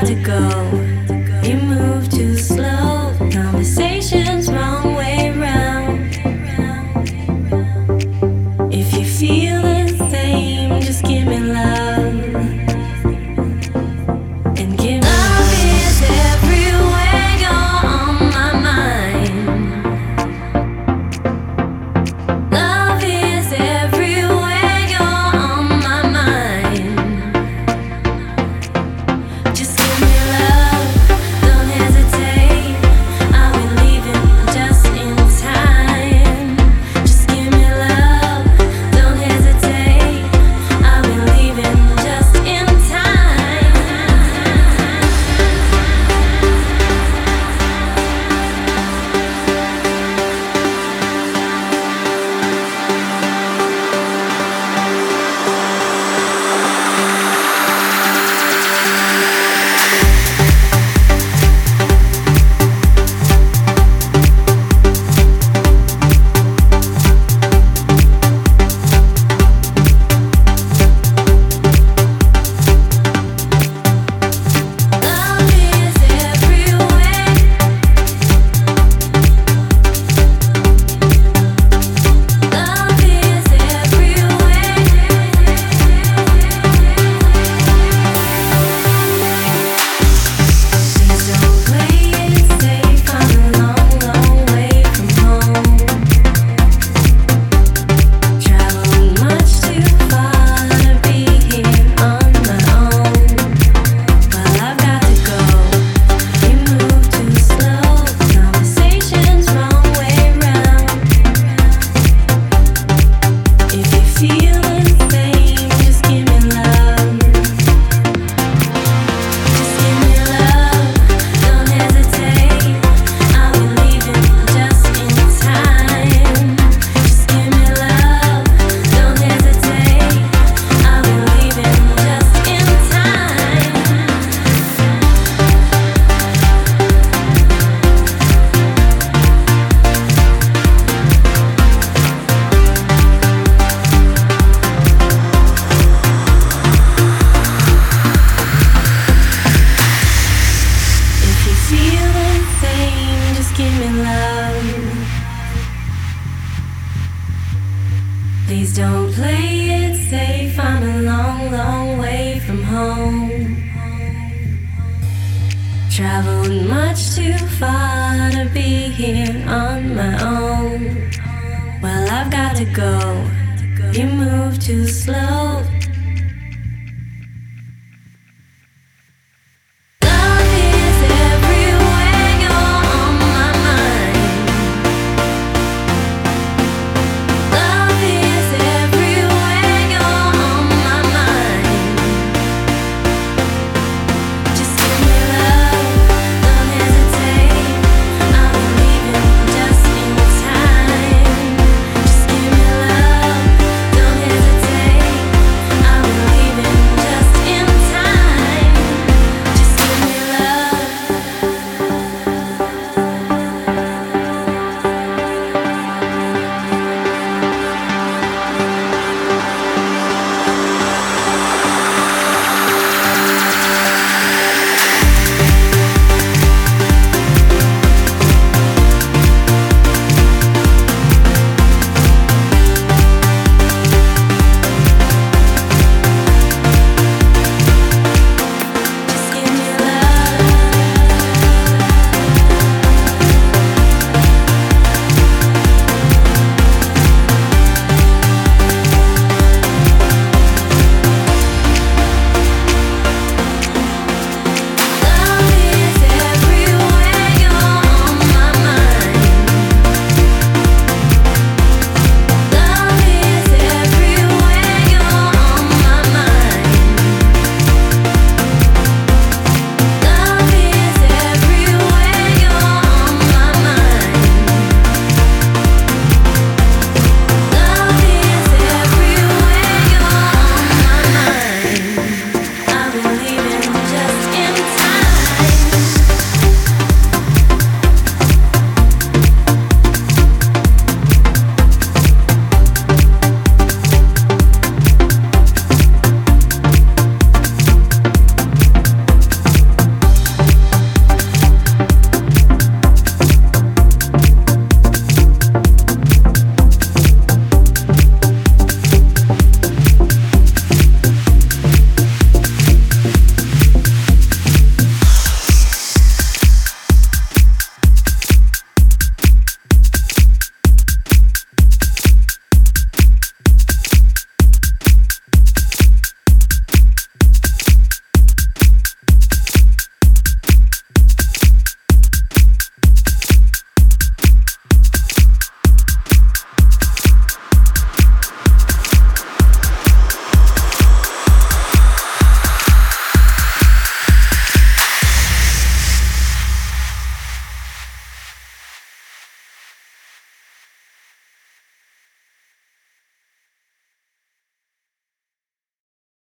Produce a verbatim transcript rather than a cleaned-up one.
to go. You move too slow. Conversations wrong way round. If you feel the same, just give me love. And give me love is everywhere. You're on my mind. Love is everywhere. You're on my mind. Just give me love. Don't hesitate. I'll be leaving just in time. Just give me love. Don't hesitate. I'll be leaving just in time. Love is everywhere. Love is everywhere. Please don't play it safe. I'm a long, long way from home. Traveled much too far to be here on my own. Well, I've got to go. You move too slow. Conversations wrong way round. If you feel the same, just give me love. Just give me love. Don't hesitate. I'll be leaving just in time. Just give me love. Don't hesitate. I'll be leaving just in time. If you feel the same, just give me love. Please don't play it safe. I'm a long, long way from home. Traveled much too far to be here on my own. Well, I've got to go. You move too slow.